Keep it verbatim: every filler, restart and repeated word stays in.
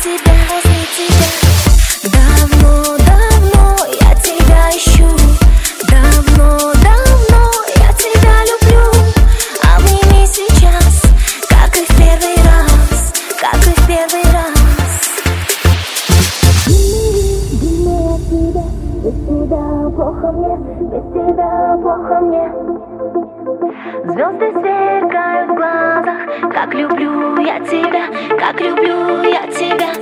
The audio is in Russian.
тебя, возле тебя. Давно-давно я тебя ищу. Давно-давно я тебя люблю. А мы не сейчас, как и в первый раз, как и в первый раз. Без тебя плохо мне, без тебя плохо мне. Звезды сверкают в глазах, как люблю я тебя, как люблю я тебя.